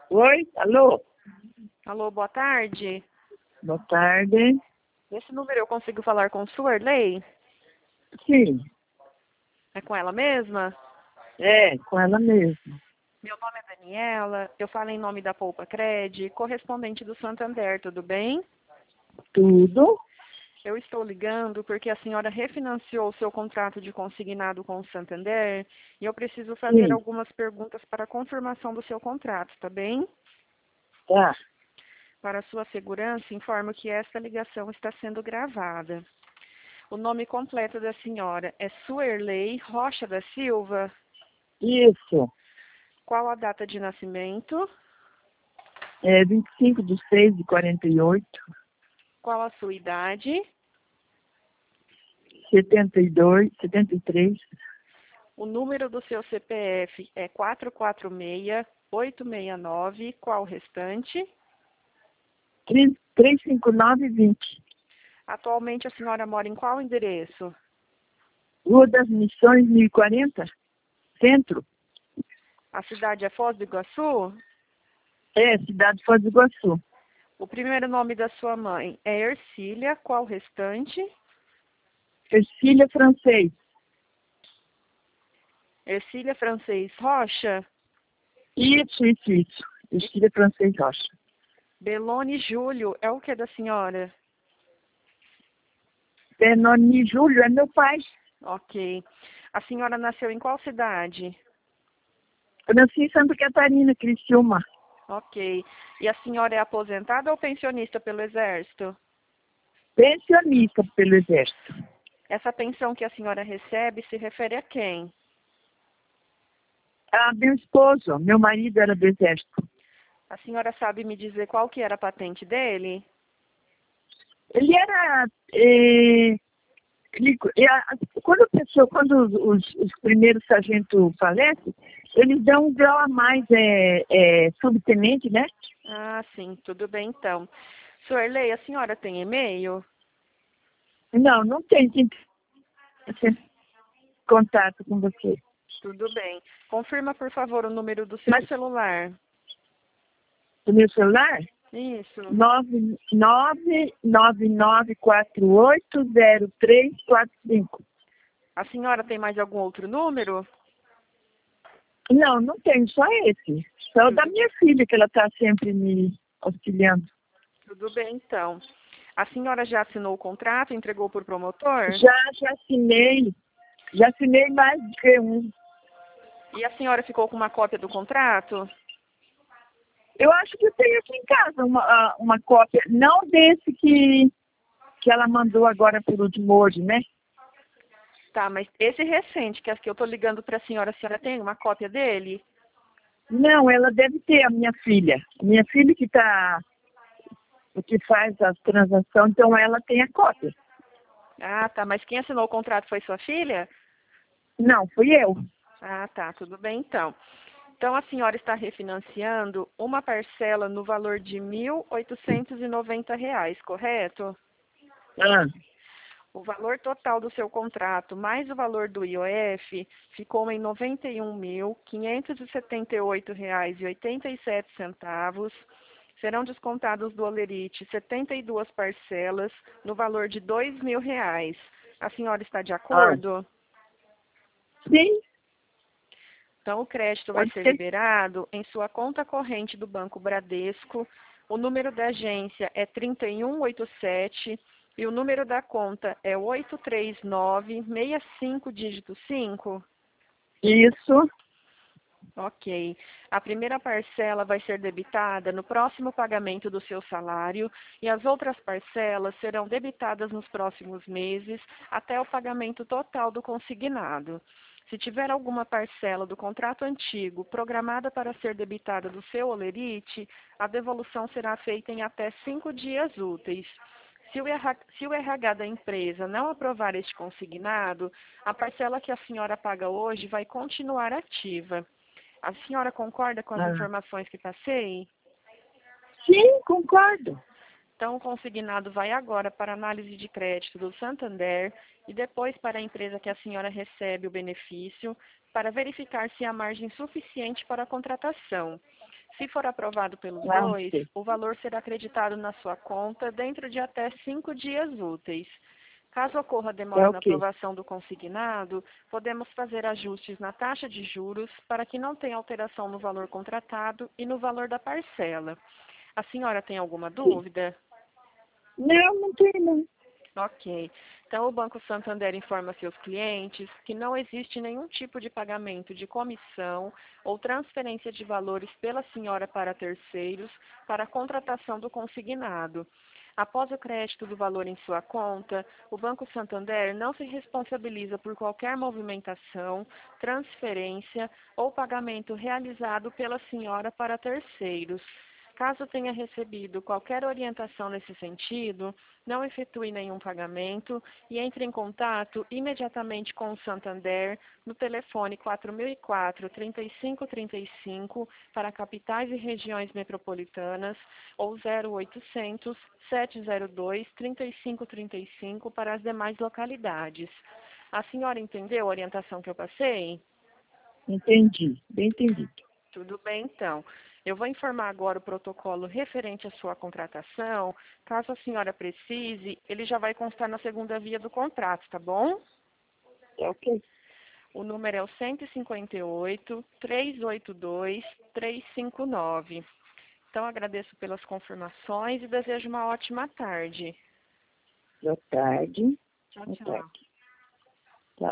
Oi, alô? Alô, boa tarde. Boa tarde. Nesse número eu consigo falar com Suerley? Sim, É com ela mesma? com ela mesma. Meu nome é Daniela, eu falo em nome da Poupa Cred, correspondente do Santander, tudo bem? Tudo? Eu estou ligando porque a senhora refinanciou o seu contrato de consignado com o Santander e eu preciso fazer Sim, algumas perguntas para a confirmação do seu contrato, tá bem? tá. Para sua segurança, informo que esta ligação está sendo gravada. O nome completo da senhora é Suerley Rocha da Silva. Isso. Qual a data de nascimento? 25/6/48, Qual a sua idade? 72, 73, O número do seu CPF é 446869. Qual o restante? 35920. Atualmente a senhora mora em qual endereço? Rua das Missões, 1040, Centro. A cidade é Foz do Iguaçu? Cidade de Foz do Iguaçu. O primeiro nome da sua mãe é Ercília. Qual o restante? Ercília Francês. Ercília Francês Rocha? Isso. Ercília Francês Rocha. Belone Júlio é o que da senhora? Benoni Júlio é meu pai. Ok. A senhora nasceu em qual cidade? Eu nasci em Santa Catarina, Criciúma. Ok. E a senhora é aposentada ou pensionista pelo Exército? Pensionista pelo Exército. Essa pensão que a senhora recebe se refere a quem? Meu esposo, meu marido era do Exército. A senhora sabe me dizer qual que era a patente dele? Ele era. Quando os primeiros sargentos falecem, eles dão um grau a mais, subtenente, né? Ah, sim, tudo bem então. Suerley, a senhora tem e-mail? Não, não tem contato com você. Tudo bem. Confirma, por favor, o número do seu Mas celular. o meu celular? Isso. 999480345. A senhora tem mais algum outro número? Não, não tem, só esse. Só o da Tudo, minha filha, que ela está sempre me auxiliando. tudo bem, então. A senhora já assinou o contrato, entregou por promotor? Já assinei. Já assinei mais do que um. E a senhora ficou com uma cópia do contrato? Eu acho que eu tenho aqui em casa uma cópia, não desse que ela mandou agora por último hoje, né? Tá, mas esse recente, que é que eu tô ligando para a senhora tem uma cópia dele? Não, ela deve ter a minha filha. Minha filha que faz as transações, então ela tem a cópia. Ah, tá, mas quem assinou o contrato foi sua filha? Não, fui eu. Ah, tá, tudo bem então. Então a senhora está refinanciando uma parcela no valor de R$ 1.890, correto? Ah, O valor total do seu contrato mais o valor do IOF ficou em R$ 91.578,87. Serão descontados do Olerite 72 parcelas no valor de R$ 2.000. A senhora está de ah, acordo? sim, Então, o crédito vai pode ser ser. liberado em sua conta corrente do Banco Bradesco. O número da agência é 3187 e o número da conta é 83965 dígito 5. Isso, Ok. A primeira parcela vai ser debitada no próximo pagamento do seu salário e as outras parcelas serão debitadas nos próximos meses até o pagamento total do consignado. Se tiver alguma parcela do contrato antigo programada para ser debitada do seu Olerite, a devolução será feita em até 5 dias úteis. Se o RH da empresa não aprovar este consignado, a parcela que a senhora paga hoje vai continuar ativa. A senhora concorda com as ah, informações que passei? sim, concordo. Então, o consignado vai agora para a análise de crédito do Santander e depois para a empresa que a senhora recebe o benefício, para verificar se há margem suficiente para a contratação. Se for aprovado pelos Ah, dois, sim. o valor será acreditado na sua conta dentro de até 5 dias úteis. Caso ocorra Tá demora na ok. aprovação do consignado, podemos fazer ajustes na taxa de juros para que não tenha alteração no valor contratado e no valor da parcela. A senhora tem alguma Sim. dúvida? Não, não tem não. Ok. Então, o Banco Santander informa seus clientes que não existe nenhum tipo de pagamento de comissão ou transferência de valores pela senhora para terceiros para a contratação do consignado. Após o crédito do valor em sua conta, o Banco Santander não se responsabiliza por qualquer movimentação, transferência ou pagamento realizado pela senhora para terceiros. Caso tenha recebido qualquer orientação nesse sentido, não efetue nenhum pagamento e entre em contato imediatamente com o Santander no telefone 4004-3535 para capitais e regiões metropolitanas ou 0800 702 3535 para as demais localidades. A senhora entendeu a orientação que eu passei? Entendi, bem entendido. Tudo bem, então. Eu vou informar agora o protocolo referente à sua contratação. Caso a senhora precise, ele já vai constar na segunda via do contrato, tá bom? Tá ok. O número é o 158-382-359. Então, agradeço pelas confirmações e desejo uma ótima tarde. Boa tarde. Tchau, Boa tchau. tarde.